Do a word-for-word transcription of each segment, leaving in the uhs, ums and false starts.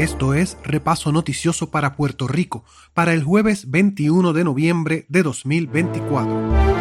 Esto es Repaso Noticioso para Puerto Rico, para el jueves veintiuno de noviembre de dos mil veinticuatro.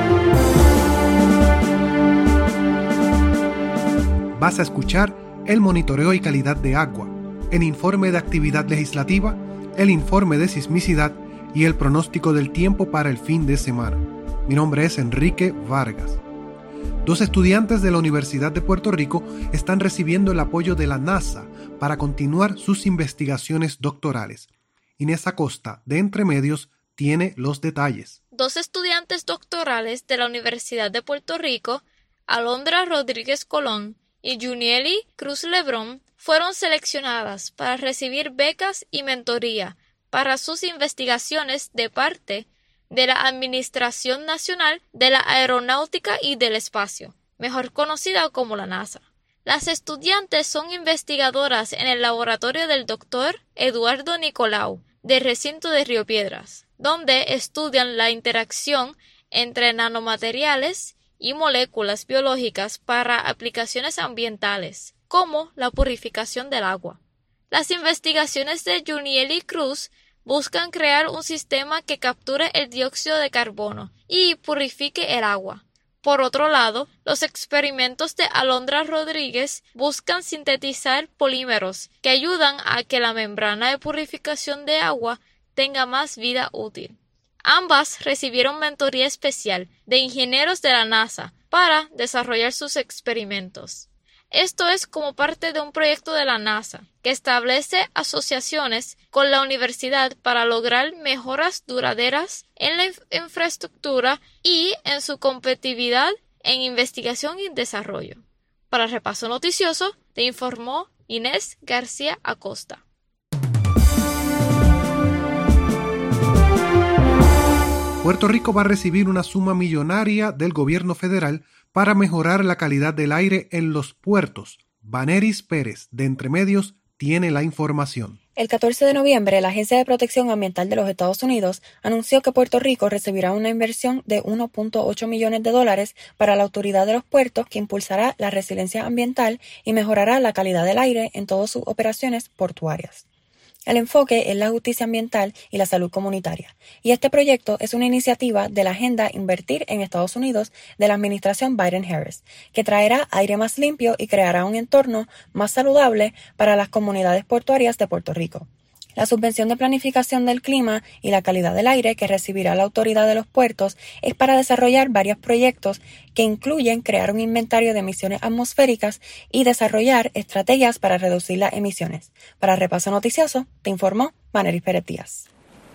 Vas a escuchar el monitoreo y calidad de agua, el informe de actividad legislativa, el informe de sismicidad y el pronóstico del tiempo para el fin de semana. Mi nombre es Enrique Vargas. Dos estudiantes de la Universidad de Puerto Rico están recibiendo el apoyo de la NASA para continuar sus investigaciones doctorales. Inés Acosta, de Entre Medios, tiene los detalles. Dos estudiantes doctorales de la Universidad de Puerto Rico, Alondra Rodríguez Colón y Junieli Cruz Lebrón, fueron seleccionadas para recibir becas y mentoría para sus investigaciones de parte de la Administración Nacional de la Aeronáutica y del Espacio, mejor conocida como la NASA. Las estudiantes son investigadoras en el laboratorio del doctor Eduardo Nicolau, del recinto de Río Piedras, donde estudian la interacción entre nanomateriales y moléculas biológicas para aplicaciones ambientales, como la purificación del agua. Las investigaciones de Junieli Cruz buscan crear un sistema que capture el dióxido de carbono y purifique el agua. Por otro lado, los experimentos de Alondra Rodríguez buscan sintetizar polímeros que ayudan a que la membrana de purificación de agua tenga más vida útil. Ambas recibieron mentoría especial de ingenieros de la NASA para desarrollar sus experimentos. Esto es como parte de un proyecto de la NASA que establece asociaciones con la universidad para lograr mejoras duraderas en la inf- infraestructura y en su competitividad en investigación y desarrollo. Para Repaso Noticioso, te informó Inés García Acosta. Puerto Rico va a recibir una suma millonaria del gobierno federal para mejorar la calidad del aire en los puertos. Vaneris Pérez, de Entre Medios, tiene la información. El catorce de noviembre, la Agencia de Protección Ambiental de los Estados Unidos anunció que Puerto Rico recibirá una inversión de uno punto ocho millones de dólares para la Autoridad de los Puertos, que impulsará la resiliencia ambiental y mejorará la calidad del aire en todas sus operaciones portuarias. El enfoque es la justicia ambiental y la salud comunitaria, y este proyecto es una iniciativa de la Agenda Invertir en Estados Unidos de la administración Biden-Harris, que traerá aire más limpio y creará un entorno más saludable para las comunidades portuarias de Puerto Rico. La subvención de planificación del clima y la calidad del aire que recibirá la Autoridad de los Puertos es para desarrollar varios proyectos que incluyen crear un inventario de emisiones atmosféricas y desarrollar estrategias para reducir las emisiones. Para Repaso Noticioso, te informó Vaneris Pérez Díaz.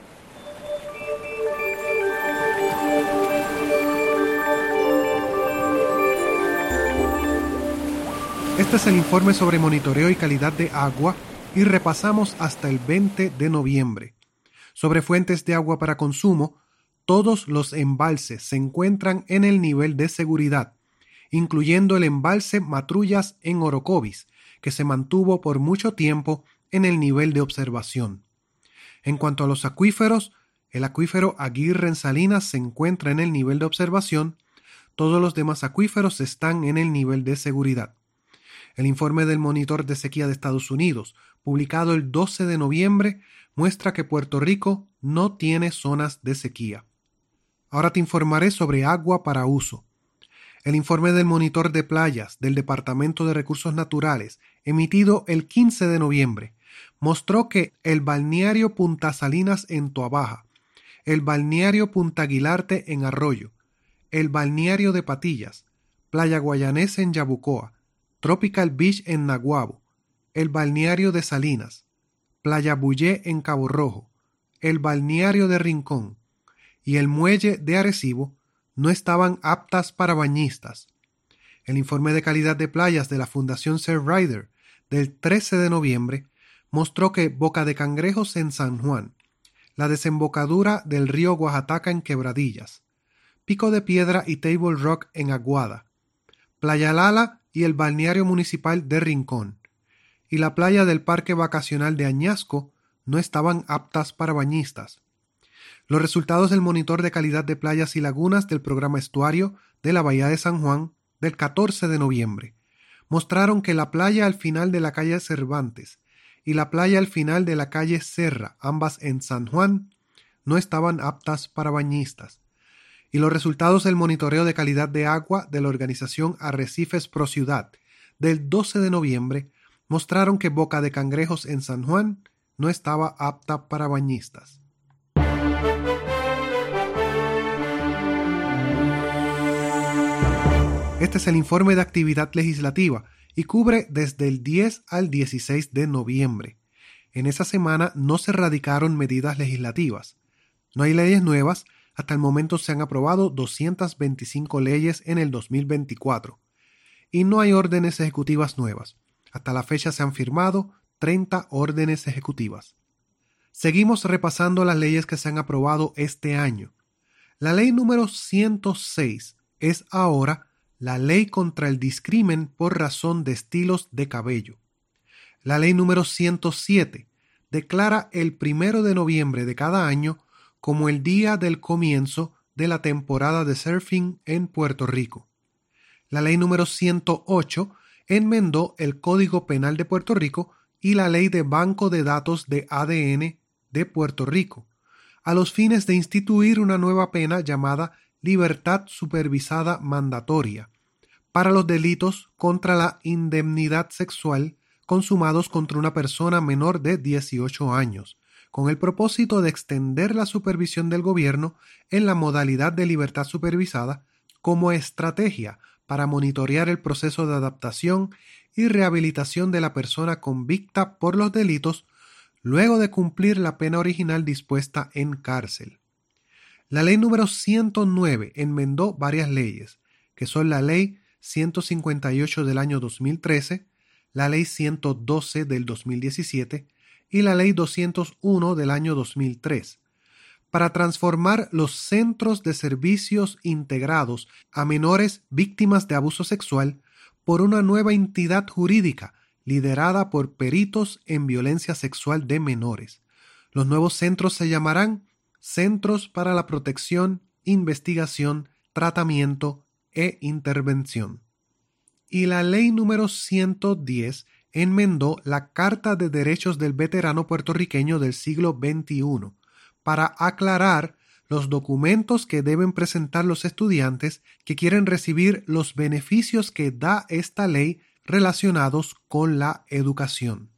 Este es el informe sobre monitoreo y calidad de agua y repasamos hasta el veinte de noviembre. Sobre fuentes de agua para consumo, todos los embalses se encuentran en el nivel de seguridad, incluyendo el embalse Matrullas en Orocovis, que se mantuvo por mucho tiempo en el nivel de observación. En cuanto a los acuíferos, el acuífero Aguirre en Salinas se encuentra en el nivel de observación, todos los demás acuíferos están en el nivel de seguridad. El informe del Monitor de Sequía de Estados Unidos, publicado el doce de noviembre, muestra que Puerto Rico no tiene zonas de sequía. Ahora te informaré sobre agua para uso. El informe del Monitor de Playas del Departamento de Recursos Naturales, emitido el quince de noviembre, mostró que el balneario Punta Salinas en Toabaja, el balneario Punta Aguilarte en Arroyo, el balneario de Patillas, Playa Guayanesa en Yabucoa, Tropical Beach en Naguabo, el balneario de Salinas, Playa Bullé en Cabo Rojo, el balneario de Rincón y el muelle de Arecibo no estaban aptas para bañistas. El informe de calidad de playas de la Fundación Sir Ryder del trece de noviembre mostró que Boca de Cangrejos en San Juan, la desembocadura del río Oaxaca en Quebradillas, Pico de Piedra y Table Rock en Aguada, Playa Lala y el balneario municipal de Rincón, y la playa del Parque Vacacional de Añasco no estaban aptas para bañistas. Los resultados del monitor de calidad de playas y lagunas del programa Estuario de la Bahía de San Juan del catorce de noviembre mostraron que la playa al final de la calle Cervantes y la playa al final de la calle Serra, ambas en San Juan, no estaban aptas para bañistas. Y los resultados del monitoreo de calidad de agua de la organización Arrecifes Pro Ciudad del doce de noviembre mostraron que Boca de Cangrejos en San Juan no estaba apta para bañistas. Este es el informe de actividad legislativa y cubre desde el diez al dieciséis de noviembre. En esa semana no se radicaron medidas legislativas. No hay leyes nuevas. Hasta el momento se han aprobado doscientas veinticinco leyes en el dos mil veinticuatro. Y no hay órdenes ejecutivas nuevas. Hasta la fecha se han firmado treinta órdenes ejecutivas. Seguimos repasando las leyes que se han aprobado este año. La ley número ciento seis es ahora la ley contra el discrimen por razón de estilos de cabello. La ley número ciento siete declara el primero de noviembre de cada año como el día del comienzo de la temporada de surfing en Puerto Rico. La ley número ciento ocho enmendó el Código Penal de Puerto Rico y la Ley de Banco de Datos de A D N de Puerto Rico, a los fines de instituir una nueva pena llamada libertad supervisada mandatoria para los delitos contra la indemnidad sexual consumados contra una persona menor de dieciocho años, con el propósito de extender la supervisión del gobierno en la modalidad de libertad supervisada como estrategia para monitorear el proceso de adaptación y rehabilitación de la persona convicta por los delitos luego de cumplir la pena original dispuesta en cárcel. La ley número ciento nueve enmendó varias leyes, que son la ley ciento cincuenta y ocho del año dos mil trece, la ley ciento doce del dos mil diecisiete y la ley doscientos uno del año dos mil tres, para transformar los centros de servicios integrados a menores víctimas de abuso sexual por una nueva entidad jurídica liderada por peritos en violencia sexual de menores. Los nuevos centros se llamarán Centros para la Protección, Investigación, Tratamiento e Intervención. Y la ley número ciento diez enmendó la Carta de Derechos del Veterano Puertorriqueño del siglo veintiuno para aclarar los documentos que deben presentar los estudiantes que quieren recibir los beneficios que da esta ley relacionados con la educación.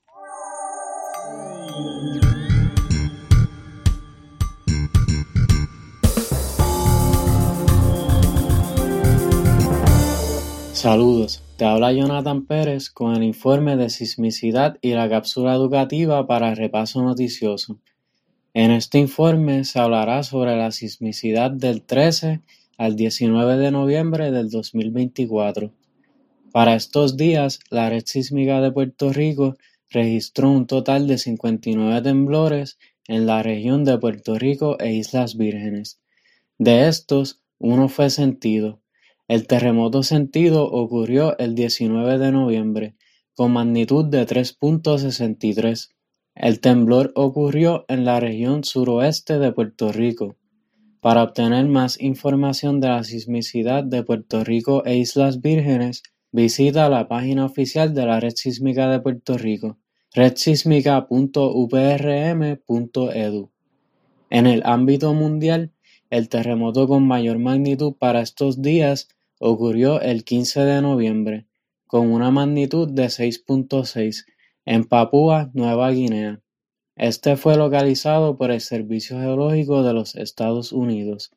Saludos, te habla Jonathan Pérez con el informe de sismicidad y la cápsula educativa para repaso noticioso. En este informe se hablará sobre la sismicidad del trece al diecinueve de noviembre del dos mil veinticuatro. Para estos días, la Red Sísmica de Puerto Rico registró un total de cincuenta y nueve temblores en la región de Puerto Rico e Islas Vírgenes. De estos, uno fue sentido. El terremoto sentido ocurrió el diecinueve de noviembre, con magnitud de tres punto sesenta y tres. El temblor ocurrió en la región suroeste de Puerto Rico. Para obtener más información de la sismicidad de Puerto Rico e Islas Vírgenes, visita la página oficial de la Red Sísmica de Puerto Rico, red sísmica punto u p r m punto e d u. En el ámbito mundial, el terremoto con mayor magnitud para estos días ocurrió el quince de noviembre, con una magnitud de seis punto seis en Papúa Nueva Guinea. Este fue localizado por el Servicio Geológico de los Estados Unidos.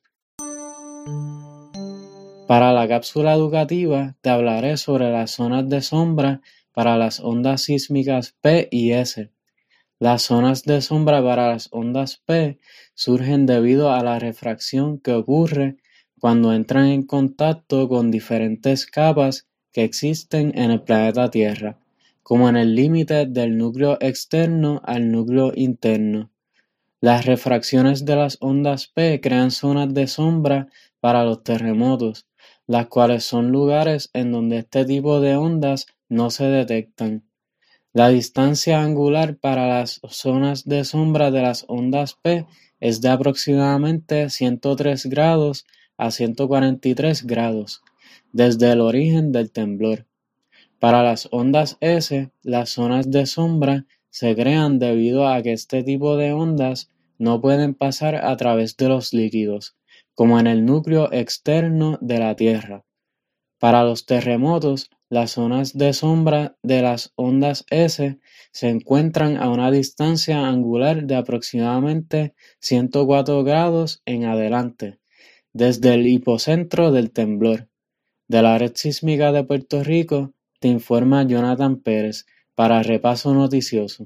Para la cápsula educativa te hablaré sobre las zonas de sombra para las ondas sísmicas P y S. Las zonas de sombra para las ondas P surgen debido a la refracción que ocurre cuando entran en contacto con diferentes capas que existen en el planeta Tierra, como en el límite del núcleo externo al núcleo interno. Las refracciones de las ondas P crean zonas de sombra para los terremotos, las cuales son lugares en donde este tipo de ondas no se detectan. La distancia angular para las zonas de sombra de las ondas P es de aproximadamente ciento tres grados a ciento cuarenta y tres grados, desde el origen del temblor. Para las ondas S, las zonas de sombra se crean debido a que este tipo de ondas no pueden pasar a través de los líquidos, como en el núcleo externo de la Tierra. Para los terremotos, las zonas de sombra de las ondas S se encuentran a una distancia angular de aproximadamente ciento cuatro grados en adelante, desde el hipocentro del temblor. De la Red Sísmica de Puerto Rico, te informa Jonathan Pérez para Repaso Noticioso.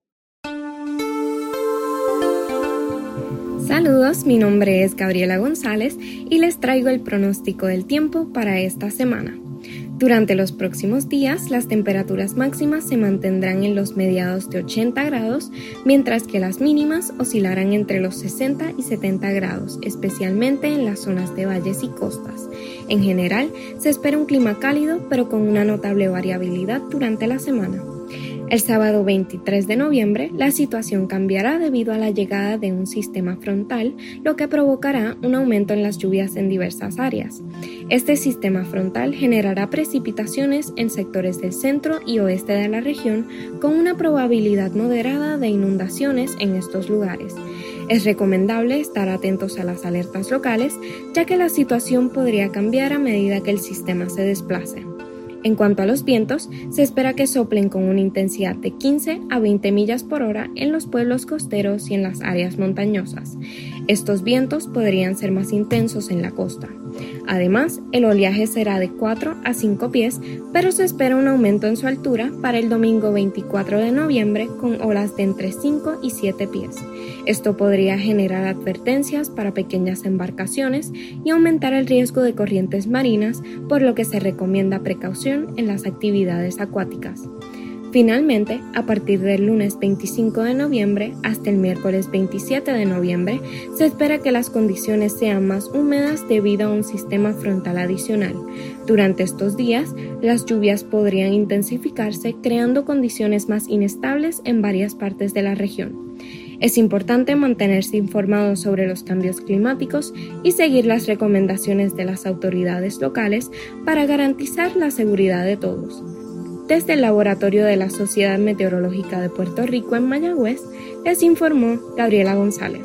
Saludos, mi nombre es Gabriela González y les traigo el pronóstico del tiempo para esta semana. Durante los próximos días, las temperaturas máximas se mantendrán en los mediados de ochenta grados, mientras que las mínimas oscilarán entre los sesenta y setenta grados, especialmente en las zonas de valles y costas. En general, se espera un clima cálido, pero con una notable variabilidad durante la semana. El sábado veintitrés de noviembre, la situación cambiará debido a la llegada de un sistema frontal, lo que provocará un aumento en las lluvias en diversas áreas. Este sistema frontal generará precipitaciones en sectores del centro y oeste de la región, con una probabilidad moderada de inundaciones en estos lugares. Es recomendable estar atentos a las alertas locales, ya que la situación podría cambiar a medida que el sistema se desplace. En cuanto a los vientos, se espera que soplen con una intensidad de quince a veinte millas por hora en los pueblos costeros y en las áreas montañosas. Estos vientos podrían ser más intensos en la costa. Además, el oleaje será de cuatro a cinco pies, pero se espera un aumento en su altura para el domingo veinticuatro de noviembre con olas de entre cinco y siete pies. Esto podría generar advertencias para pequeñas embarcaciones y aumentar el riesgo de corrientes marinas, por lo que se recomienda precaución en las actividades acuáticas. Finalmente, a partir del lunes veinticinco de noviembre hasta el miércoles veintisiete de noviembre, se espera que las condiciones sean más húmedas debido a un sistema frontal adicional. Durante estos días, las lluvias podrían intensificarse, creando condiciones más inestables en varias partes de la región. Es importante mantenerse informado sobre los cambios climáticos y seguir las recomendaciones de las autoridades locales para garantizar la seguridad de todos. Desde el laboratorio de la Sociedad Meteorológica de Puerto Rico en Mayagüez, les informó Gabriela González.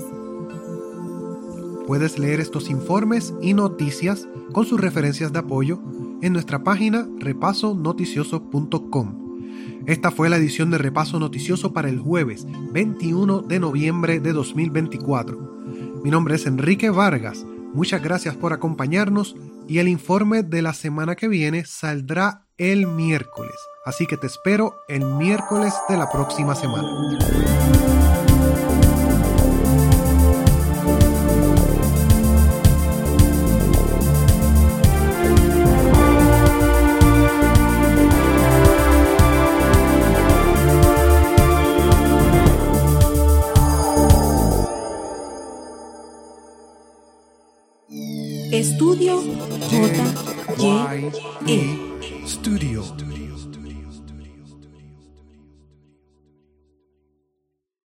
Puedes leer estos informes y noticias con sus referencias de apoyo en nuestra página repaso noticioso punto com. Esta fue la edición de Repaso Noticioso para el jueves veintiuno de noviembre de dos mil veinticuatro. Mi nombre es Enrique Vargas. Muchas gracias por acompañarnos y el informe de la semana que viene saldrá el miércoles. Así que te espero el miércoles de la próxima semana. Estudio J Y E Studio.